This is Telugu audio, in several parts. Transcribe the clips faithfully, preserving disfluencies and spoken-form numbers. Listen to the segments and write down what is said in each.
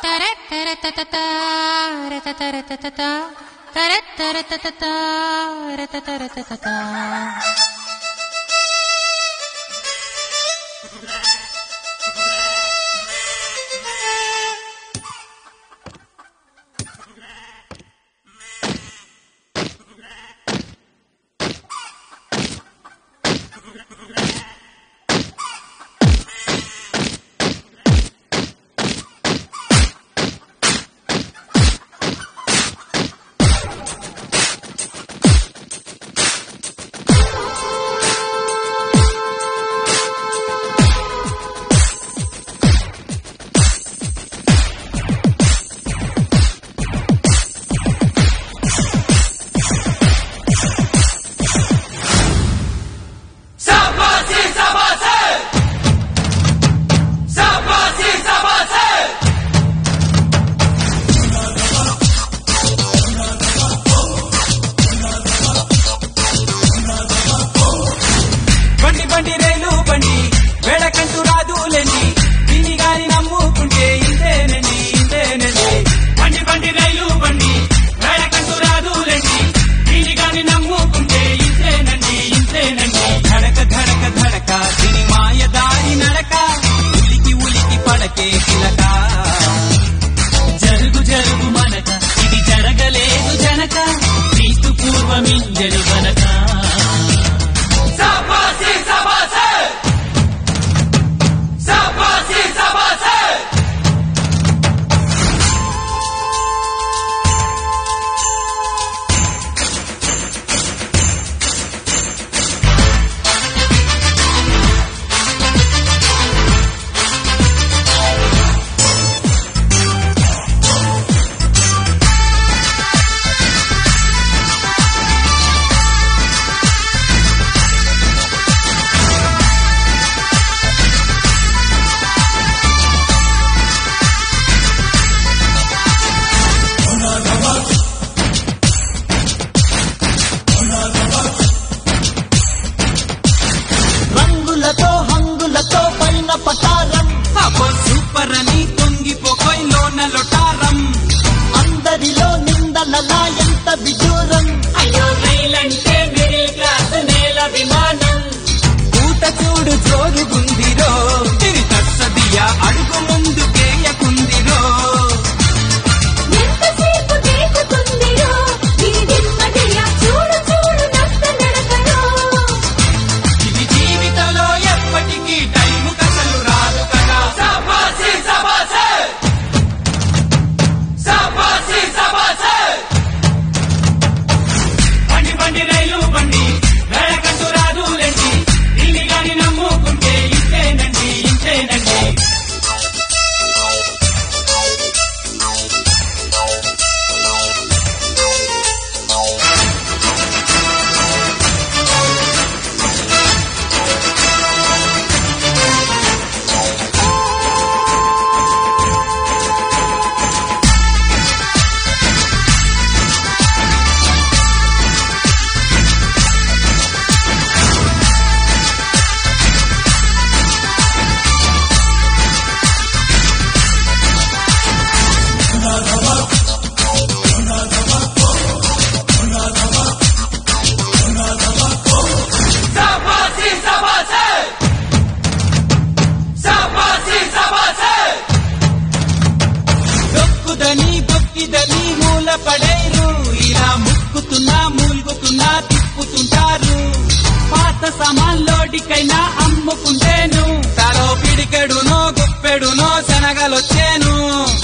సామాన్లోడికైనా అమ్ముకుంటేను తలో పిడికెడునో గుప్పెడునో శనగలొచ్చేను.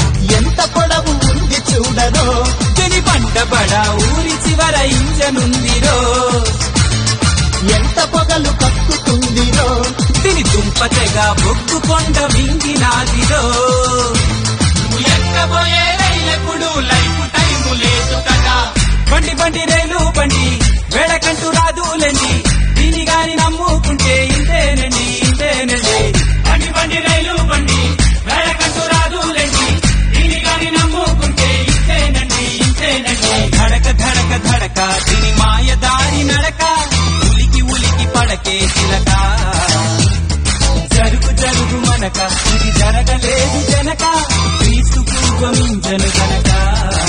ఎంత పొడవు ఉంది చూడరో తిని పంటబడ ఊరి చివర ఇంజనుందిరో. ఎంత పొగలు కక్కుతుందిరో తిని దుంపతెగా బొగ్గు కొండ మింగినాదిరో. నువ్వు ఎక్కబోయే రైలెప్పుడు లైఫ్ టైము లేదు కదా. బండి బండి రైలు బండి వేడకంటూ రాదులేండి, దీని గాని నమ్ముకుంటే ఇంతేనండి ఇంతేనండి. బండి బండి రైలు బండి వేడకంటూ రాదులేండి, దీని గాని నమ్ముకుంటే ఇంతేనండి ఇంతేనండి. ధడక ధడక ధడక దీని మాయ దారి నడక, ఉలికి ఉలికి పడకే చిలక. జరుగు జరుగు మనక ఇది జరగలేదు జనక, క్రీస్తు వచ్చను కనుక